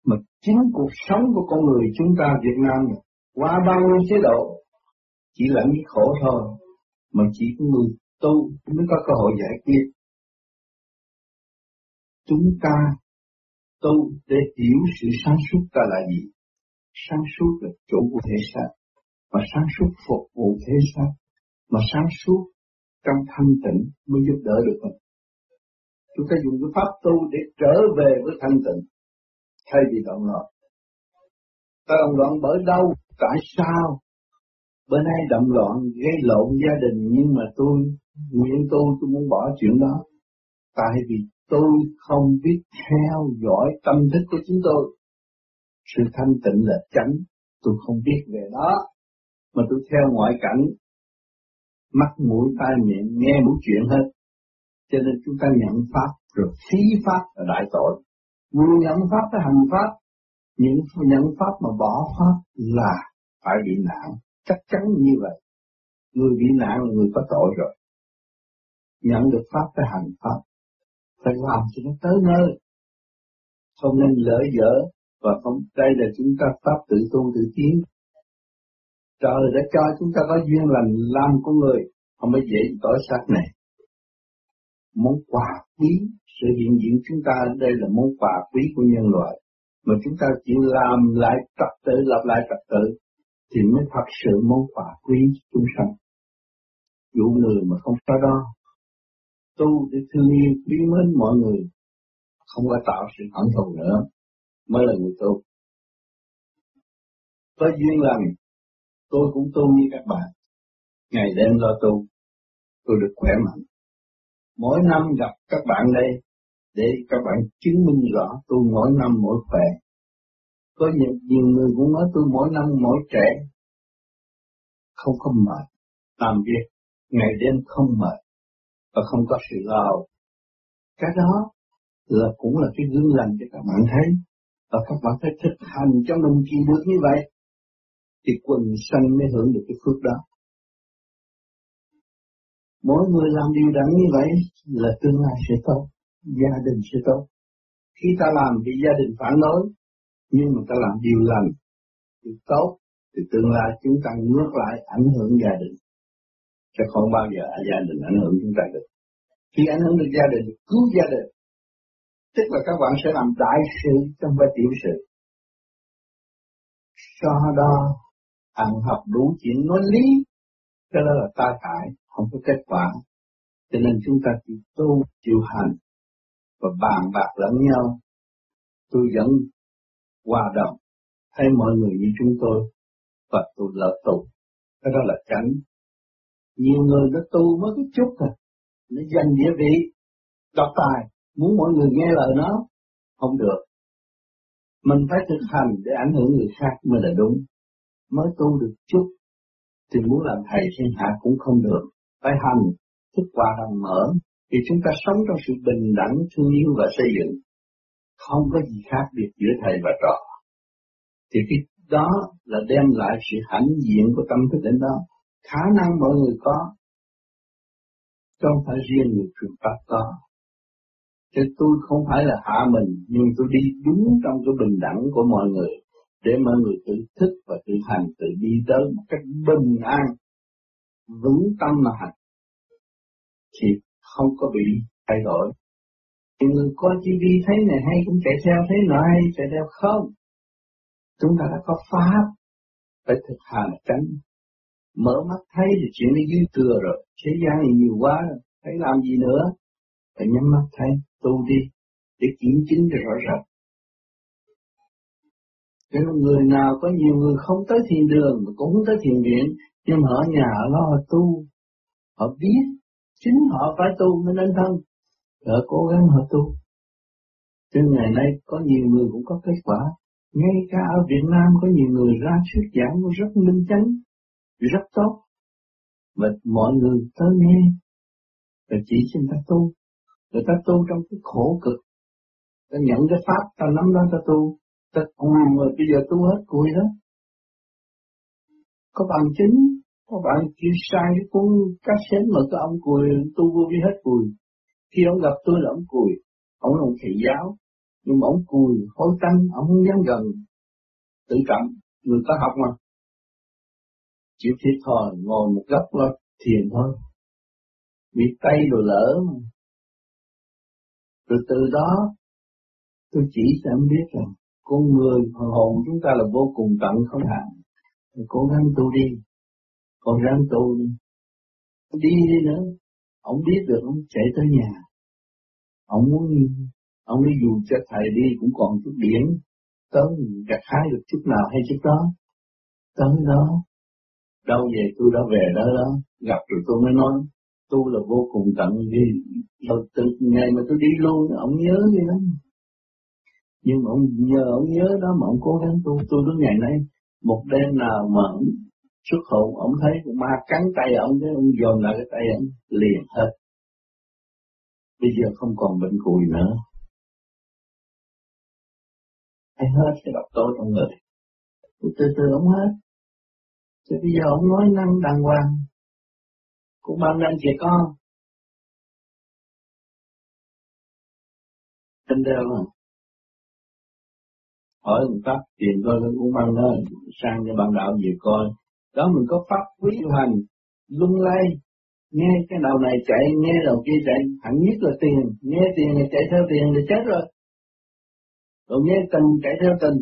Mà chính cuộc sống của con người chúng ta Việt Nam qua bao nhiêu chế độ chỉ lãnh cái khổ thôi, mà chỉ có người tu mới có cơ hội giải quyết. Chúng ta tu để hiểu sự sáng suốt ta là gì. Sáng suốt là chủ của thể xác, mà sáng suốt phục vụ thể xác, mà sáng suốt trong thanh tịnh mới giúp đỡ được mình. Chúng ta dùng cái pháp tu để trở về với thanh tịnh, thay vì động loạn. Ta động loạn bởi đâu? Tại sao? Bữa nay động loạn gây lộn gia đình, nhưng mà tôi nguyện tôi muốn bỏ chuyện đó. Tại vì tôi không biết theo dõi tâm thức của chính tôi. Sự thanh tịnh là chánh, tôi không biết về đó, mà tôi theo ngoại cảnh, mắt mũi tai miệng nghe mũi chuyện hết. Cho nên chúng ta nhận pháp rồi phí pháp là đại tội. Người nhận pháp phải hành pháp, những nhận pháp mà bỏ pháp là phải bị nạn, chắc chắn như vậy. Người bị nạn là người có tội rồi. Nhận được pháp phải hành pháp, phải làm cho nó tới nơi, không nên lỡ dở. Và không, đây là chúng ta pháp tự tu tự tiến. Trời đã cho chúng ta có duyên lành làm con người, không phải dễ tỏ xác này. Món quà quý, sự hiện diện chúng ta ở đây là món quà quý của nhân loại. Mà chúng ta chỉ làm lại trật tự, lập lại trật tự, thì mới thật sự món quà quý chúng sanh. Dụ người mà không có đó, tu để thương yêu quý mến mọi người, không có tạo sự hận thù nữa, mới là người tu. Có duyên lành, tôi cũng tu như các bạn, ngày đêm lo tu, tôi được khỏe mạnh. Mỗi năm gặp các bạn đây, để các bạn chứng minh rõ tôi mỗi năm mỗi khỏe. Có nhiều người cũng nói tôi mỗi năm mỗi trẻ, không có mệt, làm việc ngày đêm không mệt và không có sự lo. Cái đó là cũng là cái gương lành cho các bạn thấy, và các bạn phải thực hành cho mình chỉ được như vậy, thì quần sanh mới hưởng được cái phước đó. Mỗi người làm điều đắn như vậy là tương lai sẽ tốt, gia đình sẽ tốt. Khi ta làm thì gia đình phản đối, nhưng mà ta làm điều lành, điều tốt, thì tương lai chúng ta ngược lại ảnh hưởng gia đình. Sẽ không bao giờ gia đình ảnh hưởng chúng ta được. Khi ảnh hưởng được gia đình, cứu gia đình, tức là các bạn sẽ làm đại sự trong vai tiểu sự. Sau đó, ăn học đủ chuyện nói lý, cái đó là ta hại, không có kết quả. Cho nên chúng ta chỉ tu, chịu hành và bàn bạc lẫn nhau. Tôi vẫn hòa đồng, thấy mọi người như chúng tôi và tôi lợi tu. Cái đó là chánh. Nhiều người nó tu mới cái chút thôi, nó giành địa vị, độc tài, muốn mọi người nghe lời nó, không được. Mình phải thực hành để ảnh hưởng người khác mới là đúng. Mới tu được chút, thì muốn làm thầy thiên hạ cũng không được. Phải hành, thức hòa đồng mở, thì chúng ta sống trong sự bình đẳng, thương yêu và xây dựng. Không có gì khác biệt giữa thầy và trò. Thì cái đó là đem lại sự hãnh diện của tâm thức đến đó. Khả năng mọi người có, không phải riêng người truyền pháp có. Chứ tôi không phải là hạ mình, nhưng tôi đi đúng trong cái bình đẳng của mọi người, để mọi người tự thức và tự hành, tự đi tới một cách bình an, vững tâm mà hành, thì không có bị thay đổi. Thì người coi TV thấy này hay cũng chạy theo, thấy nọ hay chạy theo, không. Chúng ta đã có pháp, phải thực hành tránh. Mở mắt thấy thì chuyện đi dưới thừa rồi, thế gian này nhiều quá rồi, thấy làm gì nữa. Phải nhắm mắt thấy, tu đi, để kiểm chứng cho rõ ràng. Cho nên người nào có nhiều người không tới thiền đường, mà cũng không tới thiền viện, nhưng mà ở nhà họ lo họ tu, họ biết, chính họ phải tu mới nên thân, họ cố gắng họ tu. Cho ngày nay có nhiều người cũng có kết quả, ngay cả ở Việt Nam có nhiều người ra thuyết giảng rất minh chánh, rất tốt, và mọi người tới nghe, và chỉ cho người ta tu. Người ta tu trong cái khổ cực, ta nhận cái pháp, ta nắm đó ta tu, ta cùi mà bây giờ tu hết cùi đó. Có bằng chứng, có bạn kêu sai cái cuốn cassette mà cái ông cùi tu vô vi hết cùi. Khi ông gặp tôi là ông cùi, ông là một thầy giáo, Nhưng mà ông cùi, hối tanh, ông không dám gần, tự trọng, người ta học mà. Chịu thiệt thòi, ngồi một góc lo thiền thôi. Bị tay rồi lỡ mà. Rồi từ đó, tôi chỉ cho em biết rằng, con người, hồn chúng ta là vô cùng tận không hạn. Cố gắng tu đi, còn ráng tu đi. Đi nữa, ông biết được, ông chạy tới nhà. Ông muốn, ông đi dù cho thầy đi cũng còn chút điển, tới gặt hái được chút nào hay chút đó. Tới đó, đâu về tôi đã về đó đó, gặp rồi tôi mới nói, tu là vô cùng tận vì rồi từ ngày mà tôi đi luôn, ông nhớ vậy đó. Nhưng mà ông nhờ ông nhớ đó mà ông cố gắng tu, tôi đến ngày nay, một đêm nào mà ông xuất hồn, ông thấy con ma cắn tay ông, cái ông dồn lại cái tay ông, liền hết. Bây giờ không còn bệnh cùi nữa. Hay hết cái độc tố trong người. Từ từ ông hết. Thì bây giờ ông nói năng đàng hoàng. Cũng ban lên trẻ con. Trên đều mà. Hỏi người ta tìm coi cái cũng ban đó sang cho bạn đạo về coi. Đó mình có pháp quý hành, lung lay. Nghe cái đầu này chạy, nghe đầu kia chạy. Hẳn nhất là tiền. Nghe tiền là chạy theo tiền là chết rồi. Rồi nghe tình chạy theo tình.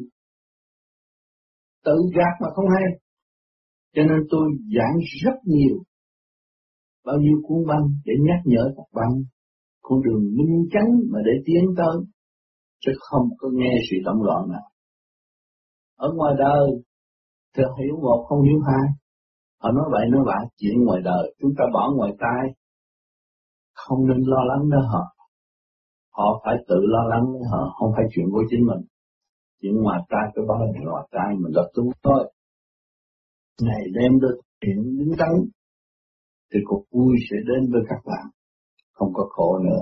Tự gạt mà không hay. Cho nên tôi giảng rất nhiều. Bao nhiêu cuốn băng để nhắc nhở các bạn. Con đường minh chánh mà để tiến tới. Chứ không có nghe sự động loạn nào. Ở ngoài đời, thì hiểu một không hiểu hai. Họ nói vậy nói bạ, chuyện ngoài đời chúng ta bỏ ngoài tai. Không nên lo lắng với họ. Họ phải tự lo lắng với họ, không phải chuyện của chính mình. Chuyện ngoài tai cái đó là ngoài tai mình lập tu thôi. Ngày đêm được hiện đứng đắn, thì cuộc vui sẽ đến với các bạn. Không có khổ nữa.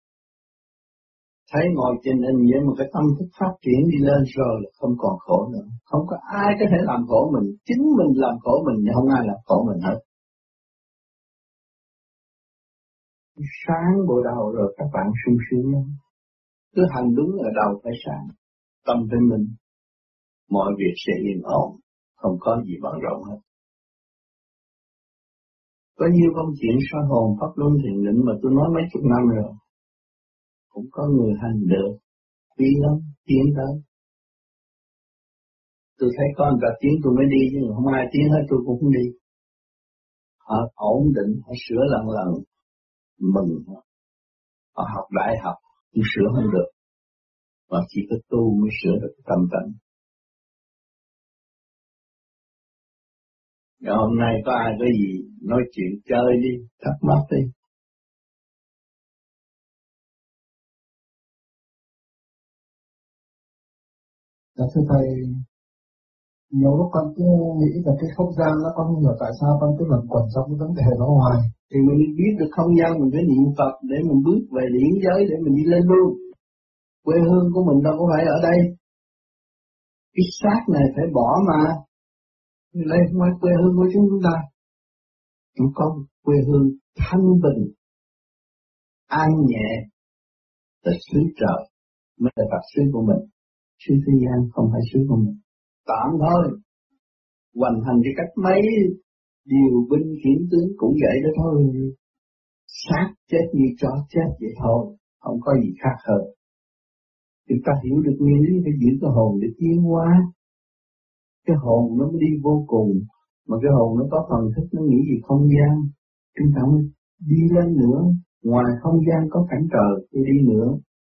Thấy ngồi trên anh vậy mà cái tâm thức phát triển đi lên rồi là không còn khổ nữa. Không có ai có thể làm khổ mình. Chính mình làm khổ mình, không ai làm khổ mình hết. Sáng bộ đầu rồi các bạn sung sướng lắm. Cứ hành đúng ở đầu phải sáng. Tâm với mình. Mọi việc sẽ yên ổn. Không có gì bận rộn hết. Có nhiều công chuyện soi hồn pháp luân thiền định mà tôi nói mấy chục năm rồi. Cũng có người hành được. Quý lắm, tiến tới. Tôi thấy có người ta tiến tôi mới đi, nhưng không ai tiến hết tôi cũng không đi. Họ ổn định, họ sửa lần lần, mừng. Họ học đại học, nhưng sửa không được. Và chỉ có tu mới sửa được tâm tánh. Rồi hôm nay có ai có gì nói chuyện chơi đi, thắc mắc đi. Dạ thưa thầy, nhiều lúc con cứ nghĩ là cái không gian đó, con không hiểu tại sao con cứ luẩn quẩn trong cái vấn đề đó hoài. Thì mình biết được không gian mình phải niệm Phật để mình bước về điển giới để mình đi lên luôn. Quê hương của mình đâu có phải ở đây. Cái xác này phải bỏ mà. Đây không phải quê hương của chúng ta. Chúng có quê hương thanh bình, an nhẹ, là xứ trời, mới là Phật xứ của mình. Xứ thế gian không phải xứ của mình. Tạm thôi. Hoành hành cái cách mấy điều binh khiển tướng cũng vậy đó thôi. Xác chết như chó chết vậy thôi. Không có gì khác hơn. Chúng ta hiểu được nguyên lý phải giữ cái hồn để tiến hóa. Cái hồn nó mới đi vô cùng. Mà cái hồn nó có phần thức, nó nghĩ gì không gian. Chúng ta mới đi lên nữa. Ngoài không gian có cảnh trời, tôi đi nữa.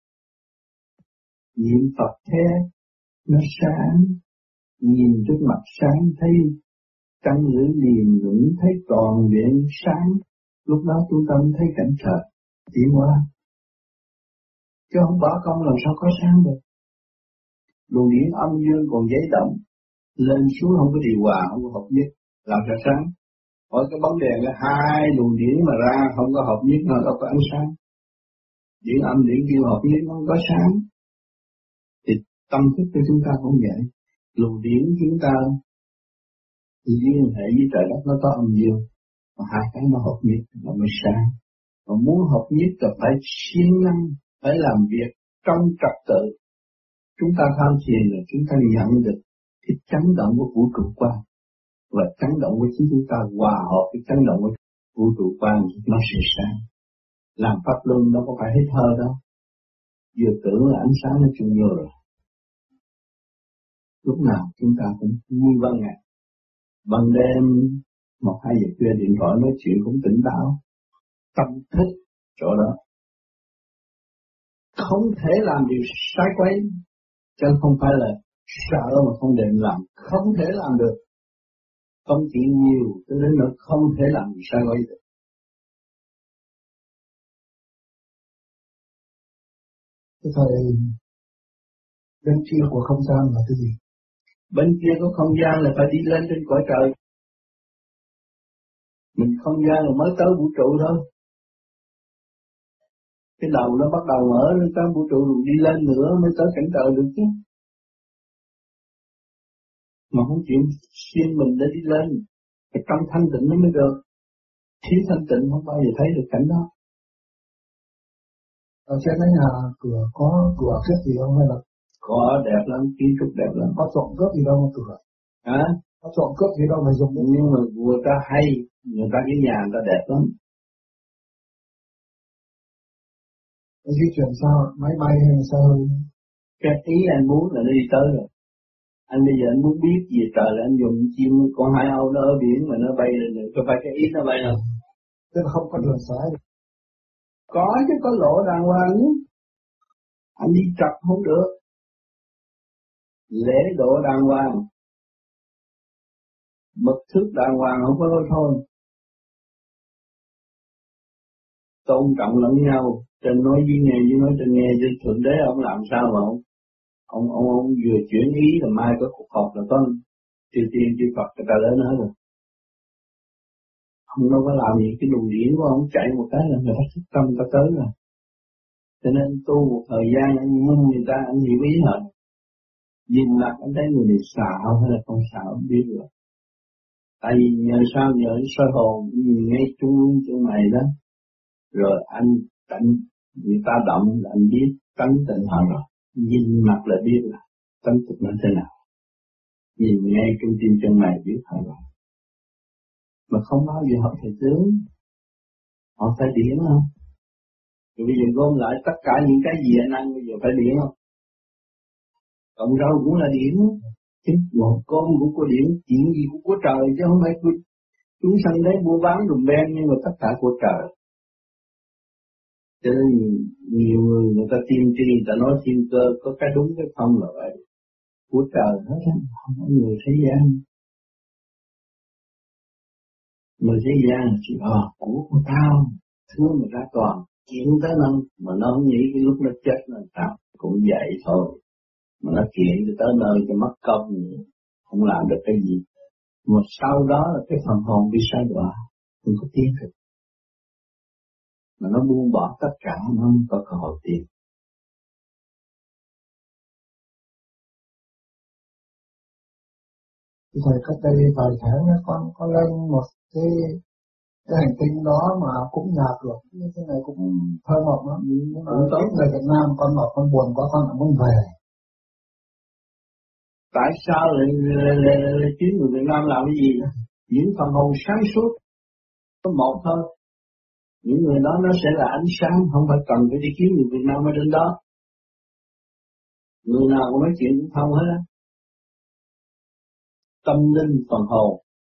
Niệm Phật thế, nó sáng. Nhìn trước mặt sáng thấy trăng lưỡi liềm lũng, thấy toàn viện sáng. Lúc đó chúng ta mới thấy cảnh trời tiến hóa. Chứ không bỏ công làm sao có sáng được. Luồng điển âm dương còn giấy động, lên xuống không có điều hòa, không có hợp nhất, làm sao sáng? Hỏi cái bóng đèn là hai luồng điển mà ra không có hợp nhất nó đâu có ánh sáng. Điển âm điển dương hợp nhất nó không có sáng. Thì tâm thức của chúng ta cũng vậy. Luồng điển chúng ta liên hệ với trời đất nó có âm dương, mà hai cái nó hợp nhất nó mới sáng. Mà muốn hợp nhất là phải siêng năng, phải làm việc trong trật tự, Chúng ta tham thiền là chúng ta nhận được cái chấn động của vũ trụ quan, và chấn động của chính chúng ta hòa hợp với chấn động của vũ trụ quan, nó sẽ sáng. Làm pháp luân đâu có phải hết thơ đâu, vừa tưởng là ánh sáng nó chung vô rồi. Lúc nào chúng ta cũng vui ban ngày, ban đêm 1-2 giờ khuya điện thoại nói chuyện cũng tỉnh táo, tâm thức chỗ đó. Không thể làm điều sai quấy, chứ không phải là sợ mà không định làm, không thể làm được. Công chuyện nhiều cho đến nỗi không thể làm điều sai quấy được. Cái thời bên kia của không gian là cái gì? Bên kia của không gian là phải đi lên trên cõi trời. Mình không gian là mới tới vũ trụ thôi. Cái đầu nó bắt đầu mở lên tới vũ trụ rồi đi lên nữa mới tới cảnh trời được chứ. Mà không chịu xuyên mình để đi lên, cái tâm thanh tịnh nó mới được. Thiếu thanh tịnh không bao giờ thấy được cảnh đó. Ở trên cái nhà cửa có cửa xếp gì không hay là? Có, đẹp lắm, kiến trúc đẹp lắm. Có trộm cướp gì đâu mà cửa? Hả? Có trộm cướp gì đâu mà dùng đến. Nhưng mà người ta hay, người ta cái nhà người ta đẹp lắm. Di chuyển sao? Máy bay hay sao? Cái ý anh muốn là nó đi tới rồi. Anh bây giờ anh muốn biết gì trời là anh dùng chim con hai âu nó ở biển mà nó bay lên rồi, có phải cái ý nó bay không? Tức là không có đường xá. Có chứ, có lộ đàng hoàng chứ. Anh đi trật không được. Lễ độ đàng hoàng, mực thước đàng hoàng không có thôi. Tôn trọng lẫn nhau, trên nói với nói trên nghe, chứ Thượng Đế ông làm sao mà ông vừa chuyển ý là mai có cuộc họp là có chư tiên chư Phật người ta đến hết rồi. Ông đâu có làm gì, cái luồng điển của ông chạy một cái là người ta thức tâm ta tới rồi. Cho nên tu một thời gian anh nhìn người ta, anh hiểu ý hết. Nhìn mặt anh thấy người này xạo hay là không xạo không biết được. Tại vì nhờ sao nhờ soi hồn, nhìn ngay trung chân mày đó. Rồi anh tánh người ta động là anh biết tánh tịnh họ rồi. Nhìn mặt là biết là tánh tịnh nó thế nào. Nhìn ngay trung tim chân mày biết họ rồi. Mà không bao giờ họ phải tướng, họ phải điển không? Rồi bây giờ gom lại tất cả những cái gì anh ăn bây giờ phải điển không? Cộng rau cũng là điển, chứ ngọt cơm cũng có điển, chuyện gì cũng có trời chứ không phải chúng sanh đấy mua bán đùm beng, nhưng mà tất cả của trời. Cho nên nhiều người ta tiên tri, người ta nói thiên cơ có cái đúng cái không là vậy. Của trời hết á, không có người thế gian. Người thế gian chỉ của tao, thương người ta còn kiện tới năm, mà nó không nghĩ cái lúc nó chết là sao, cũng vậy thôi. Mà nó kiện tới nơi cho mất công, không làm được cái gì. Mà sau đó là cái phần hồn bị sai đọa, không có tiến được. Mà nó buông bỏ tất cả, nó không có cơ hội tiến. Thời cách đây vài tháng con lên một cái hành tinh đó mà cũng nhà cửa như thế này cũng thơ mộng lắm. Nhưng mà ít người Việt Nam con bảo con buồn quá con lại muốn về. Tại sao lại kiếm người Việt Nam làm cái gì? Những phần hồn sáng suốt có một thôi. Những người đó nó sẽ là ánh sáng, không phải cần phải đi kiếm người Việt Nam ở trên đó. Người nào cũng nói chuyện cũng thông hết á. Tâm linh phần hồn.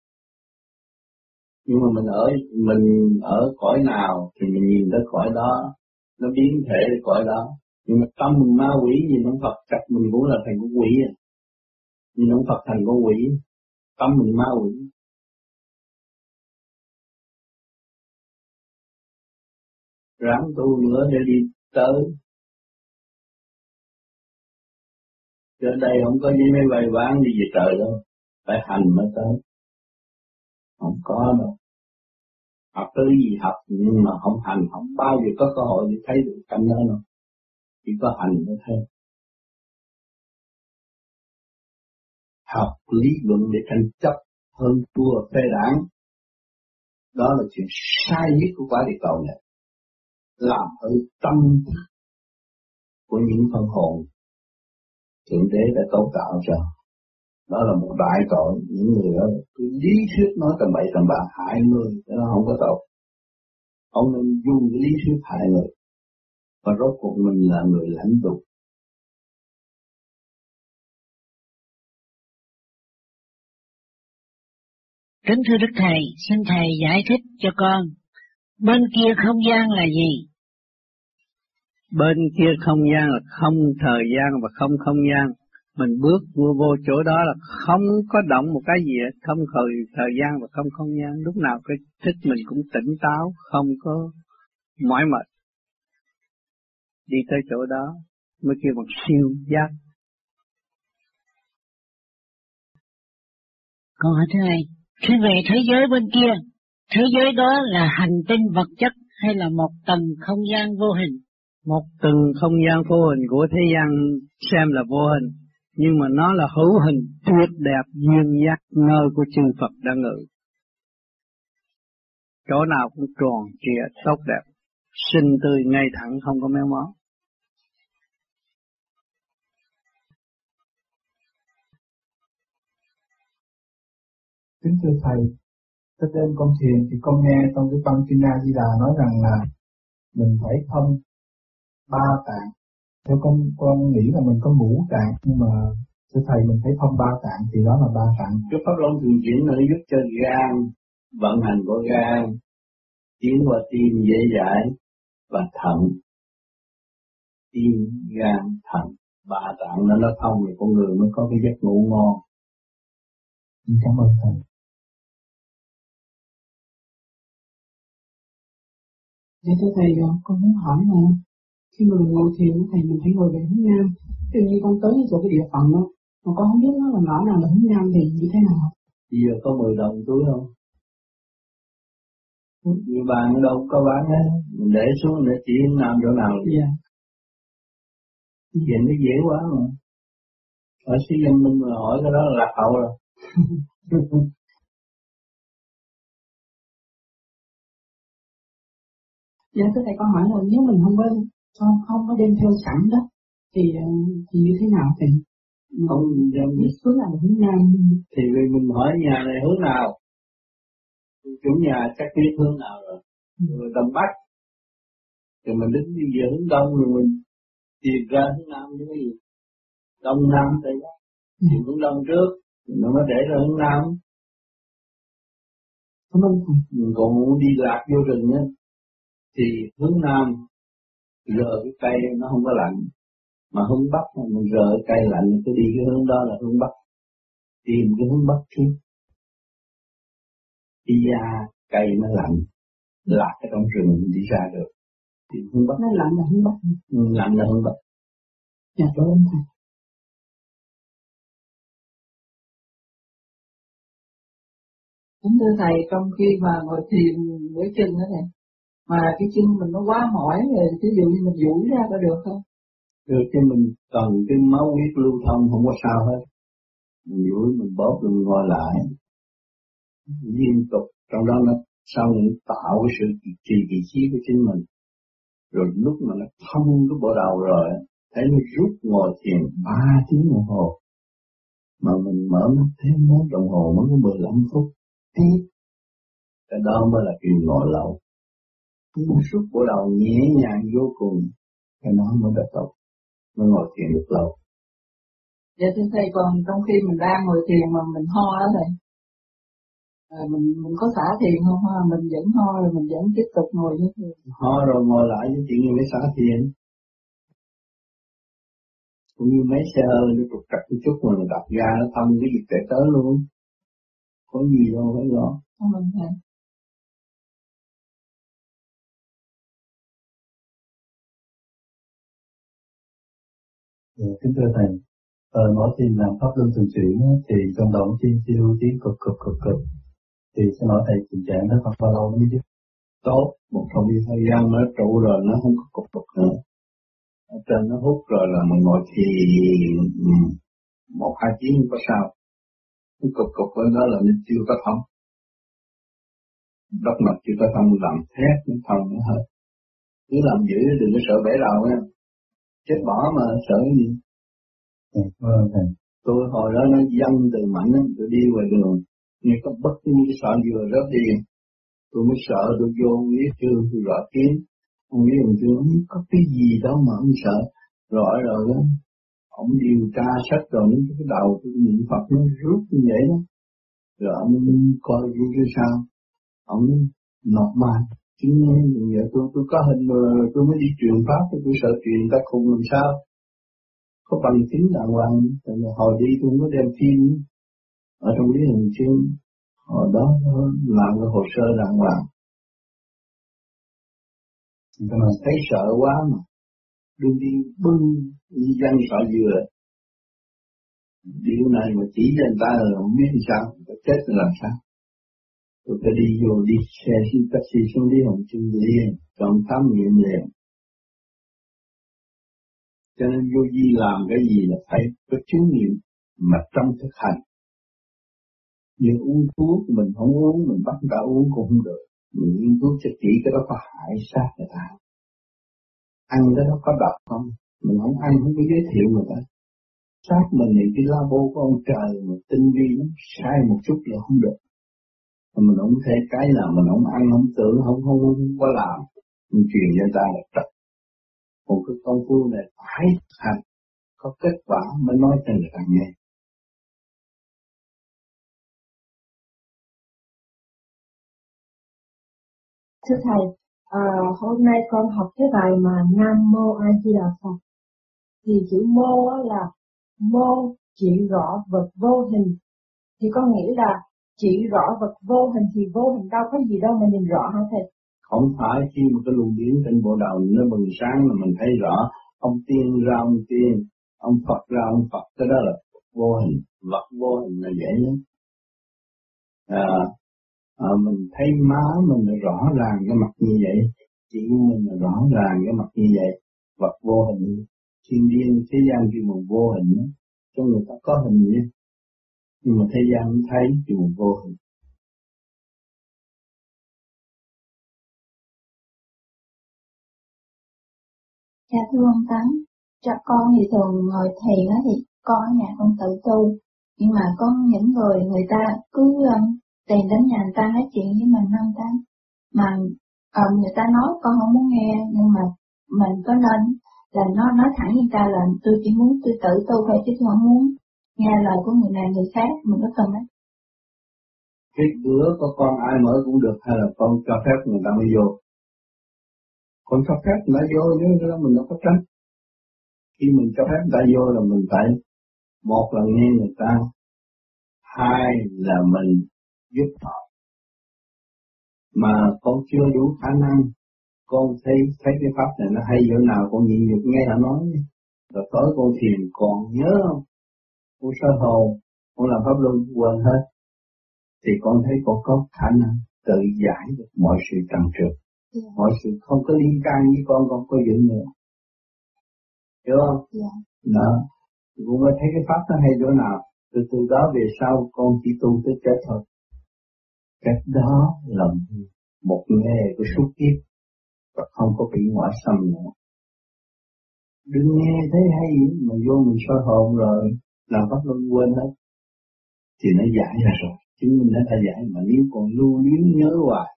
Nhưng mà mình ở cõi nào thì mình nhìn tới cõi đó, nó biến thể đến cõi đó. Nhưng mà tâm mình ma quỷ, nhìn ông Phật chắc mình cũng là thành con quỷ à. Nhìn ông Phật thành con quỷ, tâm mình ma quỷ. Ráng tu nữa để đi tới. Cho đây không có gì mấy bài bán đi về trời đâu, phải hành mới tới. Không có đâu. Học tới gì học nhưng mà không hành, không bao giờ có cơ hội để thấy được cảnh đó đâu. Chỉ có hành mới thấy. Học lý luận để tranh chấp hơn thua phê đảng, đó là chuyện sai nhất của quả địa cầu này. Làm hư tâm của những phần hồn Thượng Đế đã cấu tạo cho. Đó là một đại tội. Những người đó cứ lý thuyết nói tầm bậy tầm bạ hại người, đó không có tội. Ông nên dùng cái lý thuyết hại người. Và rốt cuộc mình là người lãnh tụ. Kính thưa Đức Thầy, xin Thầy giải thích cho con, bên kia không gian là gì? Bên kia không gian là không thời gian và không không gian. Mình bước vô chỗ đó là không có động một cái gì hết, không thời gian và không không gian. Lúc nào cái thức mình cũng tỉnh táo, không có mỏi mệt. Đi tới chỗ đó mới kêu bằng siêu giác. Con hỏi Thầy, khi về thế giới bên kia, thế giới đó là hành tinh vật chất hay là một tầng không gian vô hình? Một tầng không gian vô hình của thế gian xem là vô hình, nhưng mà nó là hữu hình tuyệt đẹp duyên giác, nơi của chư Phật đang ngự. Chỗ nào cũng tròn trịa tốt đẹp, xinh tươi ngay thẳng, không có méo mó. Kính thưa Thầy, trước đêm con thiền thì con nghe trong cái băng Kinh A Di Đà nói rằng là mình phải thông ba tạng. Theo con nghĩ là mình có ngũ tạng, nhưng mà thưa Thầy mình phải thông ba tạng thì đó là ba tạng. Cái pháp luân thường chuyển nó giúp cho gan, vận hành của gan, tiến qua tim dễ dãi và thận. Tim, gan, thận, ba tạng nó thông thì con người mới có cái giấc ngủ ngon. Cảm ơn Thầy. Dạ thưa Thầy, con muốn hỏi là khi mà mình ngồi thiền Thầy mình phải ngồi về hướng Nam. Ví dụ như con tới chỗ cái địa phận đó, mà con không biết nó là ngõ nào là hướng Nam thì như thế nào? Bây giờ có 10 đồng túi không? Như bạn đâu có bán hết, mình để xuống để chỉ hướng Nam chỗ nào. Dạ. Chuyện nó dễ quá mà. Ở sĩ dân mình mà hỏi cái đó là lạc hậu rồi. Dạ thưa Thầy, con hỏi là nếu mình không có đem theo sẵn đó thì như thế nào thì không đem biết hướng nào là hướng Nam? Thì vì mình hỏi nhà này hướng nào, chủ nhà chắc biết hướng nào rồi. Rồi Đông Bắc thì mình đứng đi về hướng Đông rồi mình tìm ra hướng Nam chứ cái gì. Đông Nam Tây Bắc thì hướng Đông trước nó mới để ra hướng Nam. Cảm ơn Thầy. Mình còn muốn đi lạc vô rừng á thì hướng Nam rờ cái cây nó không có lạnh, mà hướng Bắc mình rờ cái cây lạnh cứ đi cái hướng đó là hướng Bắc, tìm cái hướng Bắc trước. Đi ra cây nó lạnh, lạc ở trong rừng đi ra được. Thì hướng Bắc. Nó lạnh là hướng Bắc. Lạnh là hướng Bắc. Dạ cảm ơn Thầy. Kính thưa Thầy, trong khi mà ngồi thiền với chân đó Thầy, mà cái chân mình nó quá mỏi rồi, ví dụ như mình duỗi ra có được không? Được, chứ mình cần cái máu huyết lưu thông không có sao hết. Mình duỗi mình bóp rồi mình ngồi lại. Liên tục trong đó nó sau này tạo cái sự trì vị trí của chính mình. Rồi lúc mà nó thông cái bộ đầu rồi, thấy nó rút ngồi thiền 3 tiếng đồng hồ. Mà mình mở mắt thấy nó đồng hồ mới có 15 phút. Cái đó mới là chuyện ngồi lâu. Một suốt bộ đầu nhẹ nhàng vô cùng, cái nó mới được tốt, mới ngồi thiền được lâu. Dạ thưa Thầy, còn trong khi mình đang ngồi thiền mà mình ho đó Thầy, mình có xả thiền không ha? Mình vẫn ho rồi mình vẫn tiếp tục ngồi như thế. Ho rồi ngồi lại với chuyện gì mới xả thiền. Cũng như mấy xe hơi nó trục trặc một chút mà mình đạp ga nó thông cái việc chạy tới luôn. Có gì đâu phải lo. Cảm ơn Thầy. Kính thưa Thầy, mỗi khi làm pháp luân thường chuyển thì trong động chi siêu tiếng cực. Thì xin hỏi Thầy tình trạng đó khoảng bao lâu mới dứt? Tốt, một trong đi thời gian nó trụ rồi nó không có cục nữa. Ở trên nó hút rồi là mình ngồi thì 1-2 tiếng không có sao. Cái cục ở đó là nó chưa có thông. Đốc mạch chưa có thông, làm thét nó thông nó hết. Cứ làm giữ đừng có sợ bể đầu nha. Chết bỏ mà sợ cái gì. Thầy. Tôi hồi đó nó dân từ mạnh lắm, tôi đi ngoài đường, nhưng có bất cứ cái sọ dừa rớt đi. Tôi mới sợ, tôi vô biết chưa, tôi rõ tiếng. Ông biết ông chưa, có cái gì đó mà ông sợ. Rõ rồi đó, ông điều tra sách rồi, cái đầu tôi niệm Phật nó rút như vậy đó. Rồi ông coi như sao, ông nộp bài. Chứ vậy tôi có hình rồi tôi mới đi truyền pháp, tôi sợ truyền ta khùng làm sao. Có bằng chứng đàng hoàng, tại vì hồi đi tôi có đem phim ở trong lý hình chương, hồi đó làm cái hồ sơ đàng hoàng. Mà thấy sợ quá mà, đương đi bưng như dân sợ dừa. Điều này mà chỉ cho người ta là không biết sao, phải chết là làm sao. Tôi phải đi vô đi xe taxi xuống lý hồng chương liền, chọn khám nghiệm liền. Cho nên vô vi làm cái gì là phải có chứng nghiệm mà trong thực hành. Nhưng uống thuốc mình không uống, mình bắt người ta uống cũng không được. Mình uống thuốc sẽ chỉ cái đó có hại sát người ta. Ăn cái đó có độc không? Mình không ăn không có giới thiệu người ta. Sát mình thì cái labo của ông trời mà tinh vi nó sai một chút là không được. Mà mình không thể cái nào mình không ăn không tưởng không có làm. Mình truyền cho ta là trật. Một cái công phu này phải hành, có kết quả mới nói cho người ta nghe. Thưa Thầy, hôm nay con học cái bài mà Nam Mô A Di Đà Phật. Thì chữ mô là mô chỉ rõ vật vô hình. Thì con nghĩ là chỉ rõ vật vô hình thì vô hình đâu có gì đâu mà nhìn rõ hả Thầy? Không phải khi mà cái luồng điển trên bộ đầu nó bừng sáng là mình thấy rõ. Ông tiên ra ông tiên, ông Phật ra ông Phật, cái đó là vô hình, vật vô hình là vậy lắm. Mình thấy má mình là rõ ràng cái mặt như vậy, chỉ mình là rõ ràng cái mặt như vậy, vật vô hình. Thiên điên thế gian khi mà vô hình, cho người ta có hình nhé, nhưng mà thế gian không thấy khi mà vô hình. Dạ thưa ông Tấn, cho con thì thường ngồi thiền á thì con ở nhà con tự tu, nhưng mà có những người ta cứ tìm đến nhà người ta nói chuyện với mình ông Tấn, mà người ta nói con không muốn nghe, nhưng mà mình có nên là nói thẳng với người ta là tôi chỉ muốn tôi tự tu thôi chứ tôi không muốn nghe lời của người này người khác, mình có cần đấy. Cái cửa của con ai mở cũng được hay là con cho phép người ta mới vô? Con cho phép người ta vô chứ đó mình đâu có trách. Khi mình cho phép người ta vô là mình phải, một là nghe người ta, hai là mình giúp họ. Mà con chưa đủ khả năng, con thấy cái pháp này nó hay chỗ nào con nhịn nhục nghe họ nói. Rồi tối con thiền còn nhớ không? Con sơ hồn, con làm pháp luân quên hết. Thì con thấy con có khả năng tự giải được mọi sự trần trượt. Mọi sự không có liên can với con có dựng nữa. Hiểu không? Đó. Con mới thấy cái pháp nó hay chỗ nào. Từ đó về sau con chỉ tu tới chết thôi. Cái đó là một nghề của suốt kiếp và không có bị ngoại xâm nữa. Đừng nghe thấy hay mà vô mình soi hồn rồi làm pháp luân quên hết thì nó giải ra rồi, chứng minh nó đã giải. Mà nếu còn lưu luyến nhớ hoài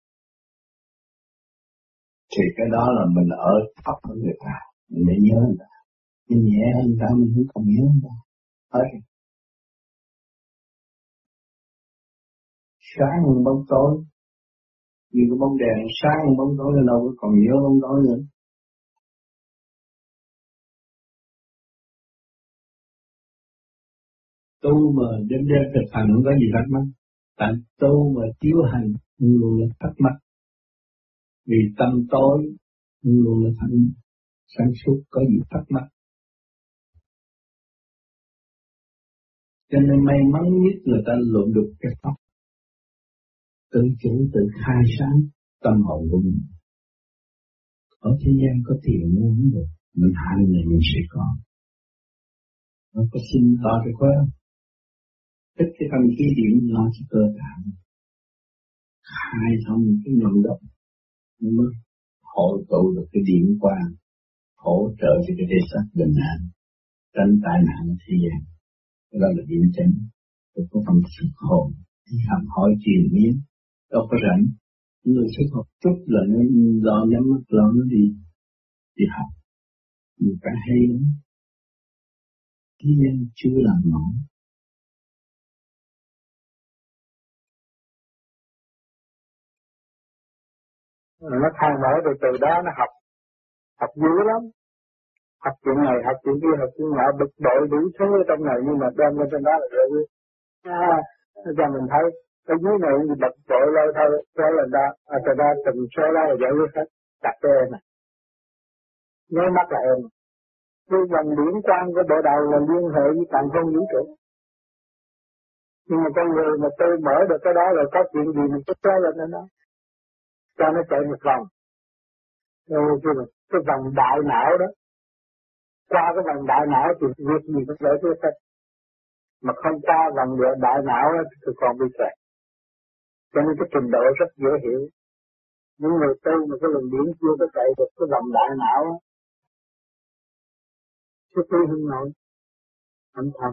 thì cái đó là mình ở thấp hơn người ta, mình mới nhớ người ta. Nhưng nhẹ hơn người ta mình không còn nhớ người ta hết. Sáng hơn bóng tối, như cái bóng đèn sáng hơn bóng tối, đâu có còn nhớ bóng tối nữa. Tu mà đêm thực hành không có gì thắc mắc. Tại tu mà chiếu hành luôn là thắc mắc. Vì tâm tối luôn là thanh sáng suốt, có gì thắc mắc. Cho nên may mắn nhất là ta luận được cái pháp tự chủ tự khai sáng tâm hồn của mình. Ở thế gian có tiền mua không được, mình hành này mình sẽ có. Nó có xin lo cho khóa. Tất cái tâm khí điểm lo cho cơ tạng. Khai thông cái vận động mới hội tụ được cái điểm quang, hỗ trợ cho cái thể xác bình an. tránh tai nạn ở thế gian. Đó là điểm chánh. Tôi có phần sức hồn đi học hỏi truyền miên, đâu có rảnh. Người sức học chút là nó lo nhắm mắt lo nó đi học. Người ta hay lắm. Thế gian chưa làm nổi. Nó thay đổi rồi từ đó nó học dữ lắm. Học chuyện này, học chuyện kia, học chuyện nọ, bực bội đủ thứ ở trong này, nhưng mà đem lên trên đó là được. Cho mình thấy cái dưới này thì bực bội lâu thôi, số lần đó, từ đó từng số đó là giải quyết hết, đặt cho em à. Nhớ mắt là em. Cái vòng điển quang của bộ đầu là liên hệ với càng không vũ trụ. Nhưng mà con người mà tôi mở được cái đó rồi có chuyện gì mình cứ chơi lên đó. Cho nó chạy một vòng. Cái vòng đại não đó. Qua cái vòng đại não thì việc gì cũng giải quyết hết. Mà không qua vòng đại não thì còn bị kẹt. Cho nên cái trình độ rất dễ hiểu. Những người tu mà cái luồng điển chưa có chạy được cái vòng đại não á, chứ tôi không nổi. Không thôi.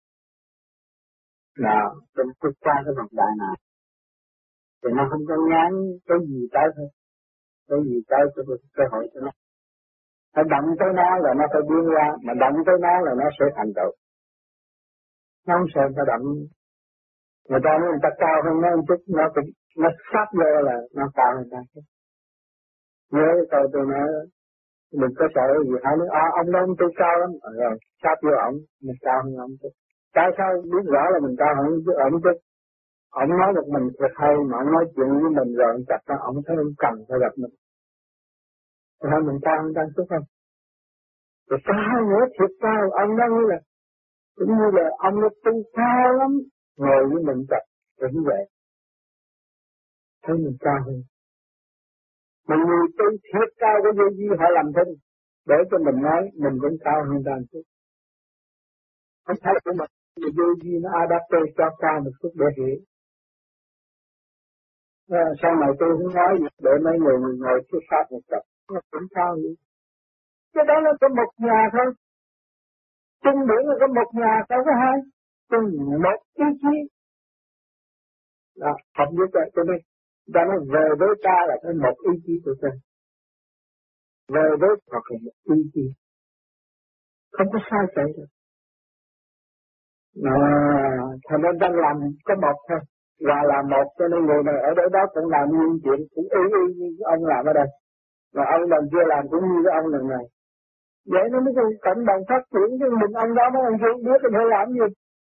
Là trong cái qua cái vòng đại não. Thì nó không có ngán cái gì tới thôi. Cái gì tới cho được cơ hội cho nó. Phải động tới nó là nó phải biến ra, mà động tới nó là nó sẽ thành tựu. Nó không sợ phải động. Người ta cao hơn nó một chút, nó sắp vô là nó cao hơn ta. Nhớ cái câu tôi nói, đừng có sợ gì hả, nói ông đó tôi cao lắm, rồi sắp vô ổng, mình cao hơn ông chút. Tại sao biết rõ là mình cao hơn ổng chút? Ông nói một mình thật hay, mà ông nói chuyện với mình rồi ông chặt ra, ông thấy ông cần phải gặp mình. Rồi mình cao hơn ta chút không? Rồi cao nữa, thiệt cao, ông đó như là, cũng như là ông nó tu cao lắm, ngồi với mình chặt, rồi như vậy. Thấy mình cao hơn. Mà người tu thiệt cao của vô vi họ làm thinh, để cho mình nói mình cũng cao hơn ta một chút. Không thấy của mình, vô vi nó adapte cho cao một chút để hiểu. Sau này tôi không nói gì để mấy người ngồi thuyết pháp một tập, nó cũng cao như. Cái đó nó có một nhà thôi. Trung điển là có một nhà, đâu có hai. Trung một ý chí. Đó, học như vậy cho nên. Ta nói về với ta là cái một ý chí của ta. Về với Phật là một ý chí. Không có sai chạy được. Thành nên ta làm có một thôi. Và làm một cho nên người này ở đó cũng làm những chuyện cũng y như ông làm ở đây. Mà ông lần chưa làm cũng như cái ông lần này. Vậy nó mới cộng đồng phát triển chứ mình ông đó mới ông chưa biết thì phải làm gì.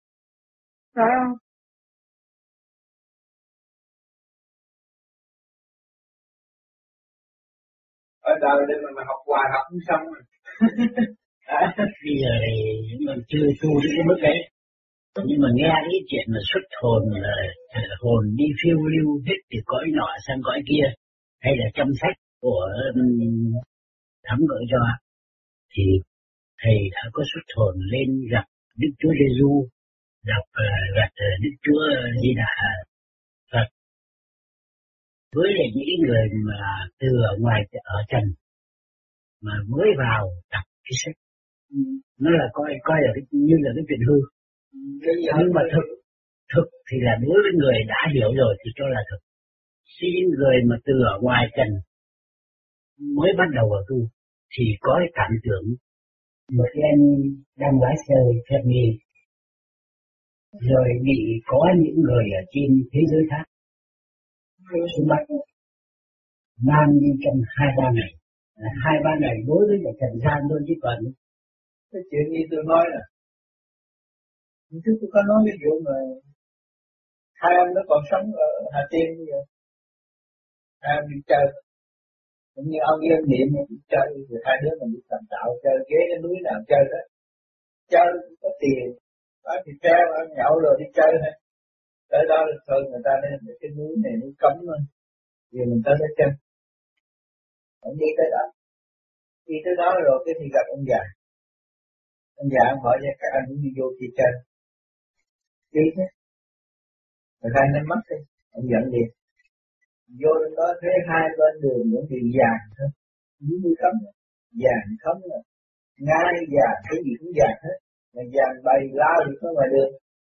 Ở đời để mình học hoài học không xong rồi. Bây giờ thì mình chưa tu đến cái mức ấy. Nhưng mà nghe cái chuyện mà xuất hồn là hồn đi phiêu lưu hết từ cõi nọ sang cõi kia, hay là trong sách của Thấm gửi cho, thì thầy đã có xuất hồn lên gặp Đức Chúa Giêsu, gặp Đức Chúa Di Đà Phật, với lại những người mà từ ở ngoài ở trần mà mới vào đọc cái sách, nó là coi là như là cái chuyện hư. Nhưng mà thực thì là đối với người đã hiểu rồi thì cho là thực. Những người mà từ ở ngoài trần mới bắt đầu vào tu thì có cái cảm tưởng một cái anh đang lái xe phép nghi, rồi bị có những người ở trên thế giới khác xuống bắt mang đi trong 2-3 ngày. 2-3 ngày đối với lại trần gian thôi chứ còn cái chuyện như tôi nói là trước tôi có nói cái vụ mà hai anh nó còn sống ở Hà Tiên bây giờ, hai anh đi chơi cũng như ông Yên Niệm đi chơi thì hai đứa mình đi tầm tạo chơi ghé cái núi nào chơi đó, chơi có tiền đó thì treo ăn nhậu rồi đi chơi thôi. Tới đó là thôi người ta nên cái núi này núi cấm thôi, giờ mình tới đó chơi. Ông đi tới đó, đi tới đó rồi cái thì gặp ông già. Ông già ông hỏi các anh cũng đi vô đi chơi. Đi thế. Người ta nhắm mắt đi, ông dẫn đi. Vô đến đó thấy hai bên đường những điều vàng thôi. Như cấm, vàng cấm rồi. Ngai vàng cái gì cũng vàng hết, mà vàng bày lao gì có ngoài đường.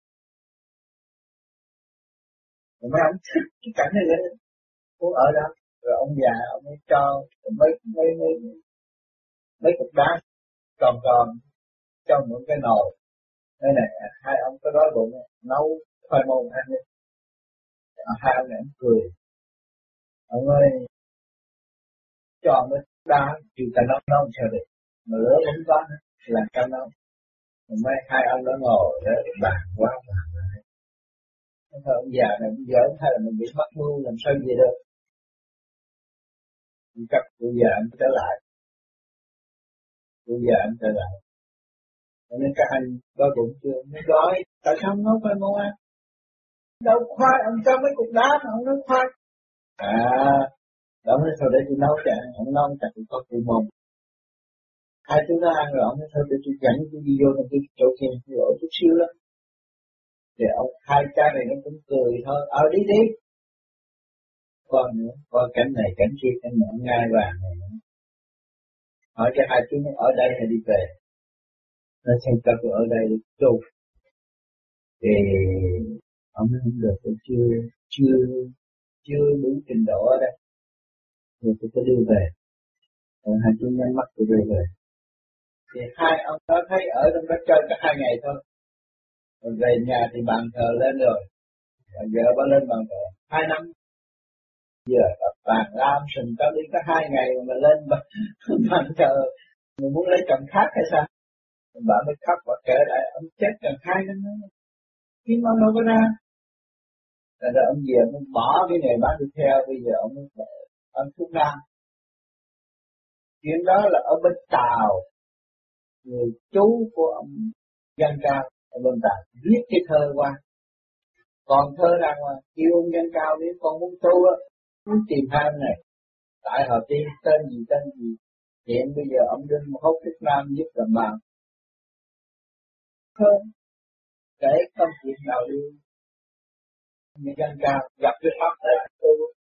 Rồi mấy ông thích cái cảnh này lên, muốn ở đó, rồi ông già ông ấy cho mấy cục đá tròn trong một cái nồi. Đây này, hai ông có đói bụng nấu khoai môn ăn đi. Hai ông này ông cười, ông ơi cho mấy đá chịu ta nấu sao được, mà lỡ không có làm sao nấu. Mấy hai ông đó ngồi đó bàn quá bàn lại. Thôi ông già này bây giờ ông thấy là mình bị mắc mưu làm sao về được. Chắc cô già anh trở lại. Cô già anh trở lại. Cho nên các anh đói bụng chưa? Mới đói. Tại sao không nấu khoai môn ăn? Đâu khoai, ông cho mấy cục đá mà không nấu khoai. Đó mới thôi để tôi nấu cho ăn. Ông nấu chắc cũng có củ mông. Hai chú nó ăn rồi, ông nói thôi để tôi dẫn tôi đi vô trong cái chỗ kia, tôi ở chút xíu đó. Thì ông hai cha này nó cũng cười thôi, đi đi. Còn nữa, coi cảnh này cảnh kia, cảnh nọ ngai vàng này. Hỏi cho hai chú nó ở đây hay đi về. Nó xem cho tôi ở đây đi tu. Thì ông nói không được, tôi chưa đủ trình độ ở đây. Thì tôi có đưa về. Rồi hai chú nhắm mắt tôi đưa về. Thì hai ông đó thấy ở trong đó chơi có 2 ngày thôi. Rồi về nhà thì bàn thờ lên rồi. Rồi vợ bà lên bàn thờ 2 năm. Giờ bàn lam sừng tao đi có 2 ngày mà lên bàn thờ. Mình muốn lấy chồng khác hay sao? Bà mới khóc và kể lại ông chết gần 2 năm nữa. Kiếm ông đâu có ra. Rồi ông về ông bỏ cái nghề bán đi theo. Bây giờ ông ăn thuốc nam. Chuyện đó là ở bên Tàu. Người chú của ông Văn Cao ở bên Tàu viết cái thơ qua. Còn thơ ra ngoài kêu ông Văn Cao nếu con muốn tu á, muốn tìm hai ông này. Tại họ tiên tên gì. Hiện bây giờ ông Đinh hốt thuốc nam giúp làm bằng. Thơ kể công chuyện nào đi. Ông Văn Cao gặp cái pháp để tu.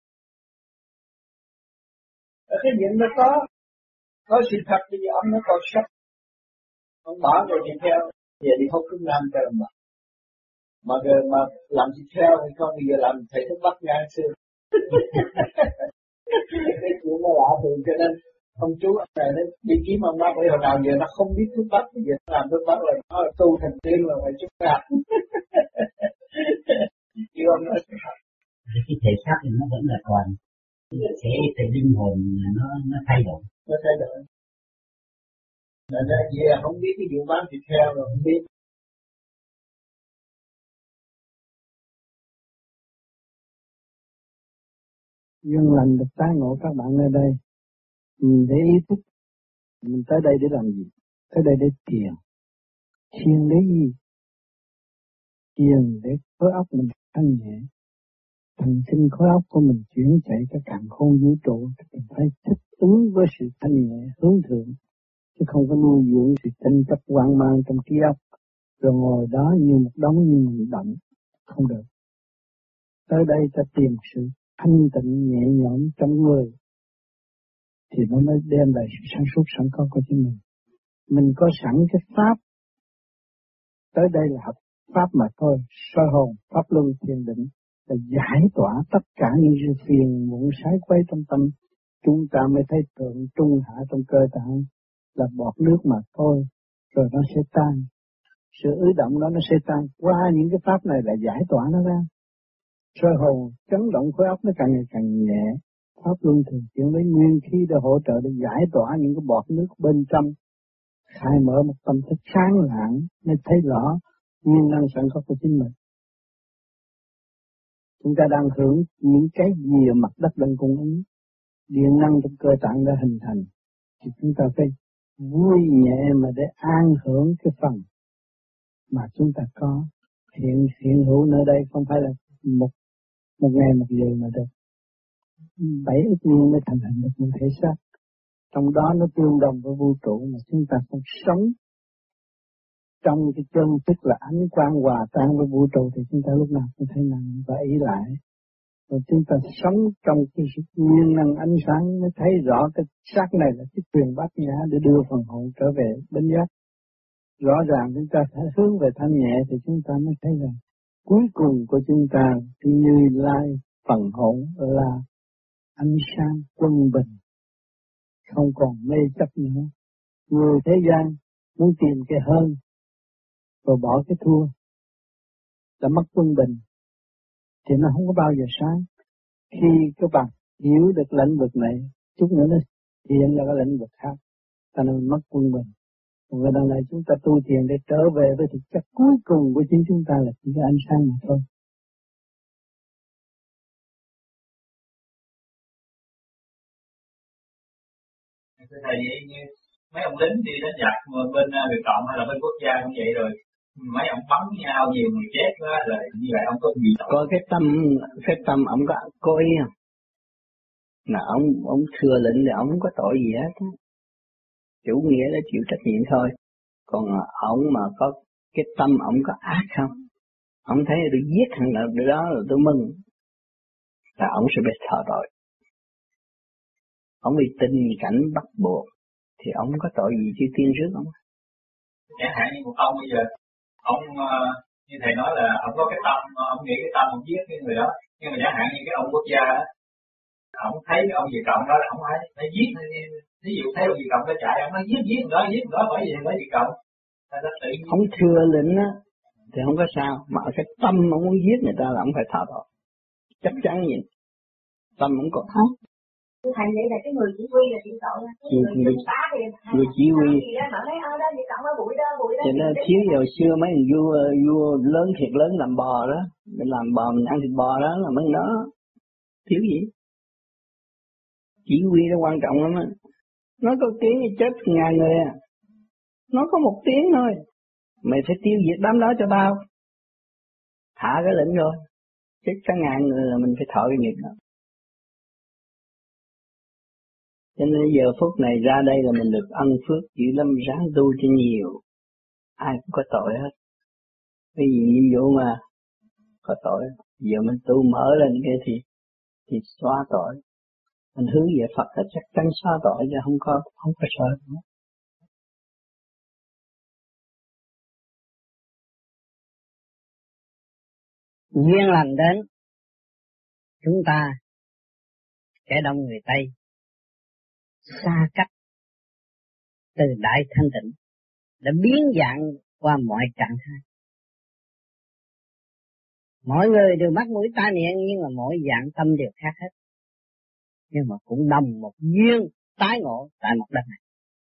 Ở cái chuyện đó có sự thật bây giờ ông nó còn sắp. Ông bỏ rồi đi theo, giờ đi hốt thuốc nam cho làm bằng. Mà làm gì theo hay không, bây giờ làm thầy thuốc bắc ngang xưa. Cái chuyện nó lạ thường cho nên ông chú ông này nó đi kiếm ông đó, bởi hồi nào giờ nó không biết thuốc bắc, bây giờ nó làm thuốc bắc là nó tu thành tiên là phải chút ra. Chứ ông nói cái thể xác thì nó vẫn là còn, cái linh hồn nó thay đổi. Nó thay đổi. Nên ra về không biết cái vụ bán thịt heo rồi không biết. Duyên lành được tái ngộ các bạn nơi đây. Mình để ý thức. Mình tới đây để làm gì? Tới đây để thiền. Thiền để gì? Thiền để khối óc mình thanh nhẹ. Thần kinh khối óc của mình chuyển chạy cả càn khôn vũ trụ. Mình phải thích ứng với sự thanh nhẹ, hướng thượng. Chứ không có nuôi dưỡng sự tranh chấp hoang mang trong trí óc. Rồi ngồi đó như một đống như mình động. Không được. Tới đây ta tìm sự thanh tịnh nhẹ nhõm trong người. Thì nó mới đem lại sự sáng suốt sẵn có của chính mình. Mình có sẵn cái pháp. Tới đây là học pháp mà thôi. Soi hồn, pháp luân thiền định. Là giải tỏa tất cả những sự phiền muộn sái quấy trong tâm. Chúng ta mới thấy thượng trung hạ trong cơ tạng là bọt nước mà thôi. Rồi nó sẽ tan. Sự ứ động đó nó sẽ tan. Qua những cái pháp này là giải tỏa nó ra. Soi hồn, chấn động khối óc nó càng ngày càng nhẹ. Pháp luân thường chuyển lấy nguyên khí để hỗ trợ để giải tỏa những cái bọt nước bên trong. Khai mở một tâm thức sáng lạng mới thấy rõ nguyên năng sẵn có của chính mình. Chúng ta đang hưởng những cái gì mặt đất đang cung ứng. Điện năng trong cơ tạng đã hình thành. Thì chúng ta phải vui nhẹ mà để an hưởng cái phần mà chúng ta có. Hiện hữu nơi đây không phải là một ngày một giờ mà được. 7 ức niên mới thành hình được một thể xác. Trong đó nó tương đồng với vũ trụ mà chúng ta không sống trong cái chân tức là ánh quang hòa tan với vũ trụ thì chúng ta lúc nào cũng thấy nặng và ý lại. Rồi chúng ta sống trong cái sự nguyên năng ánh sáng mới thấy rõ cái xác này là cái quyền bát nhã để đưa phần hồn trở về bên giác. Rõ ràng chúng ta phải hướng về thanh nhẹ thì chúng ta mới thấy rằng cuối cùng của chúng ta Như Lai phần hồn là ánh sáng quân bình, không còn mê chấp nữa. Người thế gian muốn tìm cái hơn rồi bỏ cái thua là mất quân bình thì nó không có bao giờ sáng. Khi các bạn hiểu được lĩnh vực này, chút nữa nó hiện ra cái lĩnh vực khác, ta nên mất quân bình. Còn cái đằng này chúng ta tu thiền để trở về với thực chất cuối cùng của chính chúng ta là chỉ cái ánh sáng mà thôi. Thưa thầy, vậy như mấy ông lính đi đánh giặc mà bên Việt Cộng hay là bên quốc gia cũng vậy rồi, mấy ông bắn nhau nhiều người chết đó, rồi như vậy ông có gì tội? Có cái tâm ông có cố ý không? Là ông thừa lệnh thì ông không có tội gì hết. Chủ nghĩa là chịu trách nhiệm thôi. Còn ông mà có cái tâm ông có ác không? Ông thấy tôi giết thằng nào đó là tôi mừng, là ông sẽ bị thọ tội. Ông bị tình cảnh bắt buộc thì ông có tội gì chứ tiên trước ông? Chẳng hạn như một ông bây giờ, ông như thầy nói là ông có cái tâm, ông nghĩ cái tâm ông giết cái người đó, nhưng mà chẳng hạn như cái ông quốc gia đó, ông thấy cái ông Việt Cộng đó là ông phải giết, ví dụ thấy ông Việt Cộng nó chạy, ông nói giết đó bởi vì bởi Việt Cộng. Ông thừa lệnh á thì không có sao, mà cái tâm ông muốn giết người ta là ông phải thọ tội, chắc chắn gì. Tâm ông còn không. Thầy vậy là cái người chỉ huy là chịu tội, người chỉ huy cho nên thiếu giờ xưa mấy thằng vua lớn thiệt lớn làm bò đó, mình làm bò mình ăn thịt bò đó là mấy đó thiếu gì. Chỉ huy nó quan trọng lắm á. Nó có tiếng thì chết ngàn người à, nó có một tiếng thôi, mày phải tiêu diệt đám đó cho tao, thả cái lệnh rồi chết cả ngàn người là mình phải thọ cái nghiệp đó. Cho nên giờ phút này ra đây là mình được ân phước chữ lâm ráng tu cho nhiều, ai cũng có tội hết. Cái gì nhiệm vụ mà có tội, giờ mình tu mở lên cái thì xóa tội. Mình hướng về Phật là chắc chắn xóa tội chứ không có sợ nữa. Duyên lành đến, chúng ta kẻ đông người Tây xa cách từ đại thanh tịnh đã biến dạng qua mọi trạng thái. Mọi người đều mắt mũi tai miệng nhưng mà mỗi dạng tâm đều khác hết. Nhưng mà cũng đồng một duyên tái ngộ tại mặt đất này.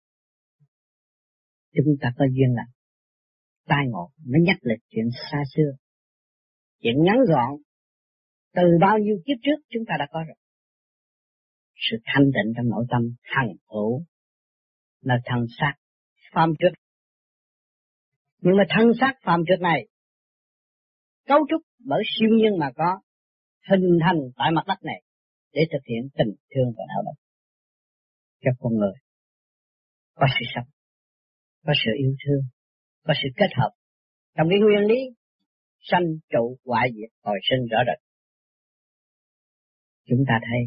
Chúng ta có duyên lành tái ngộ mới nhắc lại chuyện xa xưa. Chuyện ngắn gọn từ bao nhiêu kiếp trước chúng ta đã có rồi. Sự thanh tịnh trong nội tâm hằng hữu là thân xác phàm trượt. Nhưng mà thân xác phàm trượt này cấu trúc bởi siêu nhiên mà có, hình thành tại mặt đất này để thực hiện tình thương và đạo đức cho con người. Có sự sống, có sự yêu thương, có sự kết hợp trong cái nguyên lý sanh trụ hoại diệt hồi sinh rõ rệt. Chúng ta thấy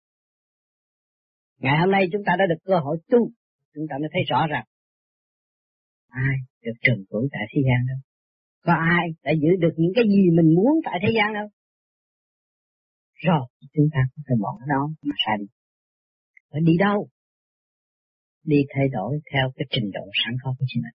ngày hôm nay chúng ta đã được cơ hội tu, chúng ta mới thấy rõ ràng ai được trường cửu tại thế gian đâu, có ai đã giữ được những cái gì mình muốn tại thế gian đâu. Rồi chúng ta không phải bỏ nó mà sai đi. Phải đi đâu? Đi thay đổi theo cái trình độ sẵn có của chính mình.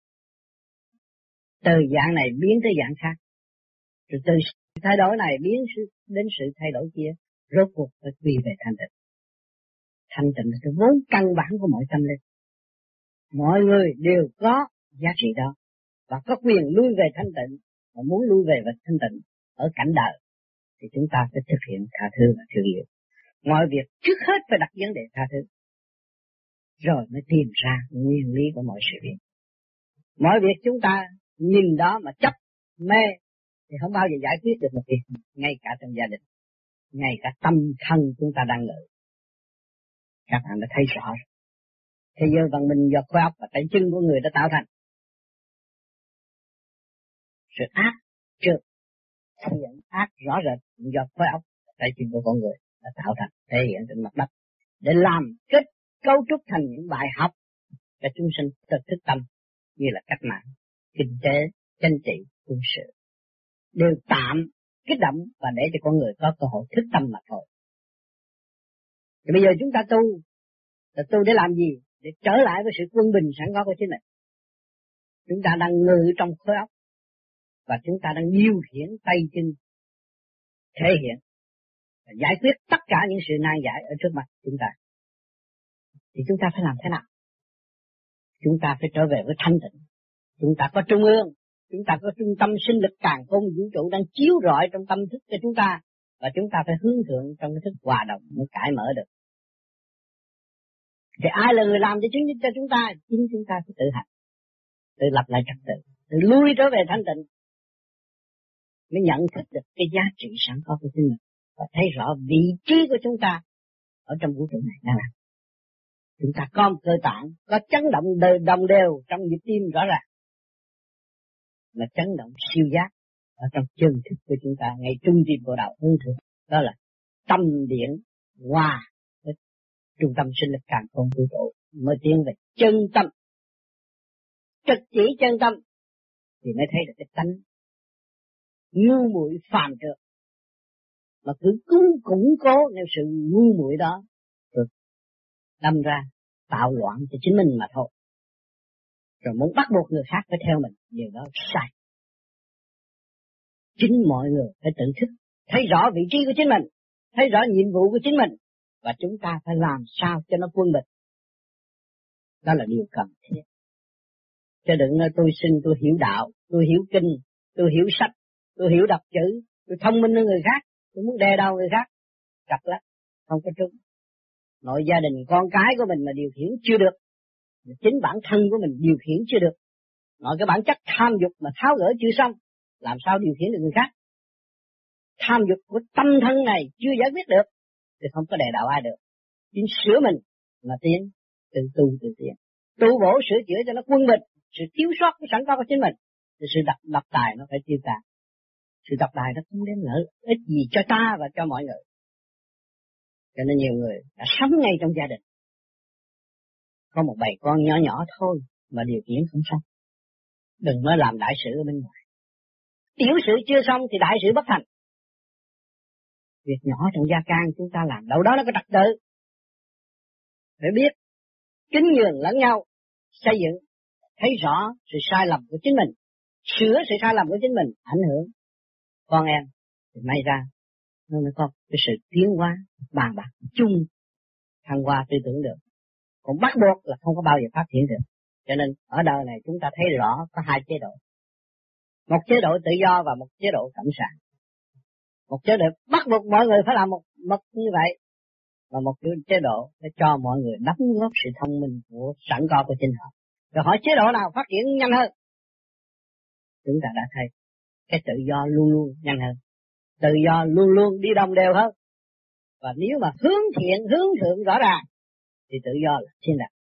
Từ dạng này biến tới dạng khác, rồi từ sự thay đổi này biến đến sự thay đổi kia, rốt cuộc phải quy về thanh tịnh. Thanh tịnh là cái vốn căn bản của mọi tâm linh. Mọi người đều có giá trị đó và có quyền lui về thanh tịnh, và muốn lui về thanh tịnh ở cảnh đời thì chúng ta phải thực hiện tha thứ và thương yêu. Mọi việc trước hết phải đặt vấn đề tha thứ, rồi mới tìm ra nguyên lý của mọi sự việc. Mọi việc chúng ta nhìn đó mà chấp mê thì không bao giờ giải quyết được một việc, ngay cả trong gia đình, ngay cả tâm thân chúng ta đang ngự. Các bạn đã thấy rõ rồi. Thế giới văn minh do khối óc và tay chân của người đã tạo thành. Sự ác trượt, ác rõ rệt do khối óc và tay chân của con người đã tạo thành thể hiện trên mặt đất để làm kết cấu trúc thành những bài học cho chúng sinh thức tâm, như là cách mạng, kinh tế, chính trị, quân sự, đều tạm kích động và để cho con người có cơ hội thức tâm mà thôi. Thì bây giờ chúng ta tu để làm gì? Để trở lại với sự quân bình sẵn có của chính mình. Chúng ta đang ngự trong khối óc và chúng ta đang điều khiển tay chân thể hiện và giải quyết tất cả những sự nan giải ở trước mặt chúng ta. Thì chúng ta phải làm thế nào? Chúng ta phải trở về với thanh tịnh. Chúng ta có trung ương, chúng ta có trung tâm sinh lực càn khôn vũ trụ đang chiếu rọi trong tâm thức cho chúng ta, và chúng ta phải hướng thượng trong cái thức hòa đồng mới cải mở được. Thì ai là người làm cho chúng ta? Chính chúng ta phải tự hành, tự lập lại trật tự, tự lui trở về thanh tịnh, mới nhận thức được cái giá trị sẵn có của chính mình và thấy rõ vị trí của chúng ta ở trong vũ trụ này đang làm. Chúng ta có cơ tạng, có chấn động đồng đều trong nhịp tim rõ ràng, là chấn động siêu giác ở trong chân thức của chúng ta, ngay trung tim bộ đạo hướng thượng. Đó là tâm điện hòa với trung tâm sinh lực càn khôn vũ trụ mới tiến về chân tâm. Trực chỉ chân tâm thì mới thấy được cái tánh ngu muội phàm trượt, mà cứ củng cố theo sự ngu muội đó rồi đâm ra tạo loạn cho chính mình mà thôi. Rồi muốn bắt buộc người khác phải theo mình, điều đó sai. Chính mọi người phải tự thức, thấy rõ vị trí của chính mình, thấy rõ nhiệm vụ của chính mình, và chúng ta phải làm sao cho nó quân bình. Đó là điều cần thiết. Chứ đừng nói tôi xin tôi hiểu đạo, tôi hiểu kinh, tôi hiểu sách, tôi hiểu đọc chữ, tôi thông minh hơn người khác, tôi muốn đè đầu người khác. Chặt lắm, không có trúng. Nội gia đình con cái của mình mà điều khiển chưa được, chính bản thân của mình điều khiển chưa được, nội cái bản chất tham dục mà tháo gỡ chưa xong, làm sao điều khiển được người khác? Tham dục của tâm thân này chưa giải quyết được thì không có đè đạo ai được. Chính sửa mình mà tiến, tự tu tự tiến, tu bổ sửa chữa cho nó quân bình. Sự thiếu sót sẵn có của chính mình thì sự độc tài nó phải tiêu tan. Sự độc tài nó không đem lợi ích gì cho ta và cho mọi người. Cho nên nhiều người đã sống ngay trong gia đình, có một bầy con nhỏ nhỏ thôi mà điều khiển không xong. Đừng nói làm đại sự ở bên ngoài. Tiểu sự chưa xong thì đại sự bất thành. Việc nhỏ trong gia can chúng ta làm đâu đó nó có trật tự. Phải biết kính nhường lẫn nhau, xây dựng, thấy rõ sự sai lầm của chính mình, sửa sự sai lầm của chính mình, ảnh hưởng con em, thì may ra nó mới có cái sự tiến hóa bàn bạc chung, thăng hoa tư tưởng được. Còn bắt buộc là không có bao giờ phát triển được. Cho nên ở đời này chúng ta thấy rõ có hai chế độ. Một chế độ tự do và một chế độ cộng sản. Một chế độ bắt buộc mọi người phải làm một như vậy, và một chế độ để cho mọi người đóng góp sự thông minh của sẵn có của chính họ. Rồi hỏi chế độ nào phát triển nhanh hơn? Chúng ta đã thấy cái tự do luôn luôn nhanh hơn, tự do luôn luôn đi đồng đều hơn. Và nếu mà hướng thiện, hướng thượng rõ ràng thì tự do là thiên đàng,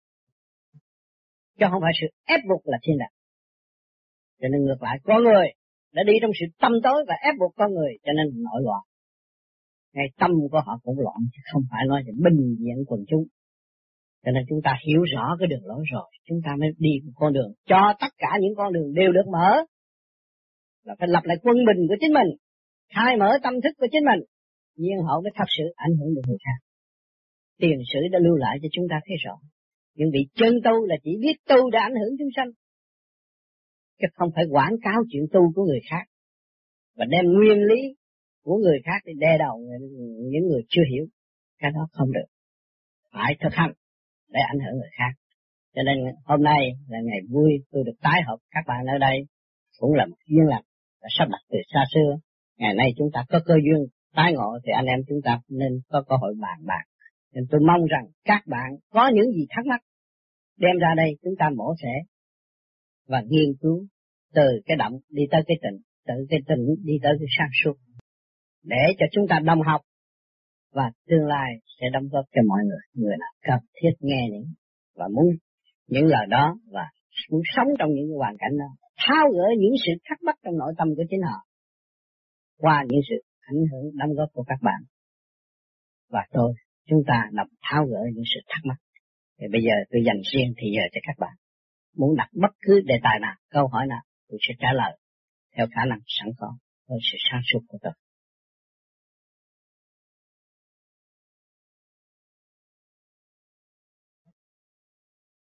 chứ không phải sự ép buộc là thiên đàng. Cho nên ngược lại, con người đã đi trong sự tâm tối và ép buộc con người, cho nên nổi loạn. Ngay tâm của họ cũng loạn, chứ không phải nói là bình diện quần chúng. Cho nên chúng ta hiểu rõ cái đường lối rồi, chúng ta mới đi con đường cho tất cả những con đường đều được mở. Là phải lập lại quân bình của chính mình, khai mở tâm thức của chính mình, nhiên hậu mới thật sự ảnh hưởng được người khác. Tiền sử đã lưu lại cho chúng ta thấy rõ. Những vị chân tu là chỉ biết tu để ảnh hưởng chúng sanh, chứ không phải quảng cáo chuyện tu của người khác và đem nguyên lý của người khác để đe đầu những người chưa hiểu. Cái đó không được, phải thực hành để ảnh hưởng người khác. Cho nên hôm nay là ngày vui, tôi được tái hợp các bạn ở đây, cũng là một duyên lành đã sắp đặt từ xa xưa. Ngày nay chúng ta có cơ duyên tái ngộ thì anh em chúng ta nên có cơ hội bàn bạc. Nên tôi mong rằng các bạn có những gì thắc mắc đem ra đây chúng ta mổ xẻ và nghiên cứu từ cái động đi tới cái tịnh, từ cái tịnh đi tới cái sáng suốt, để cho chúng ta đồng học và tương lai sẽ đóng góp cho mọi người. Người nào cần thiết nghe và muốn những lời đó và muốn sống trong những hoàn cảnh đó, tháo gỡ những sự thắc mắc trong nội tâm của chính họ qua những sự ảnh hưởng đóng góp của các bạn và chúng ta làm tháo gỡ những sự thắc mắc. Thì bây giờ tôi dành riêng thì giờ cho các bạn. Muốn đặt bất cứ đề tài nào, câu hỏi nào, tôi sẽ trả lời theo khả năng sẵn có với sự sáng suốt của tôi.